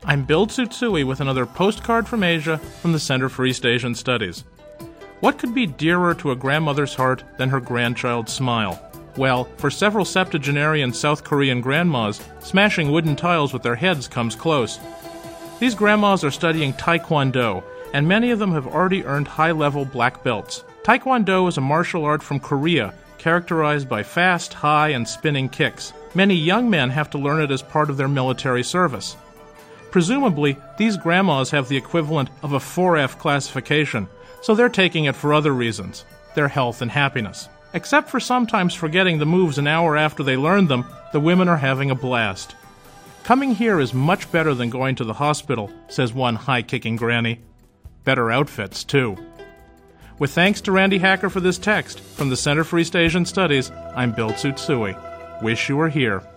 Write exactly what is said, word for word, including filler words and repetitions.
I'm Bill Tsutsui with another postcard from Asia from the Center for East Asian Studies. What could be dearer to a grandmother's heart than her grandchild's smile? Well, for several septuagenarian South Korean grandmas, smashing wooden tiles with their heads comes close. These grandmas are studying Taekwondo, and many of them have already earned high-level black belts. Taekwondo is a martial art from Korea, characterized by fast, high, and spinning kicks. Many young men have to learn it as part of their military service. Presumably, these grandmas have the equivalent of a four F classification, so they're taking it for other reasons, their health and happiness. Except for sometimes forgetting the moves an hour after they learned them, the women are having a blast. Coming here is much better than going to the hospital, says one high-kicking granny. Better outfits, too. With thanks to Randy Hacker for this text, from the Center for East Asian Studies, I'm Bill Tsutsui. Wish you were here.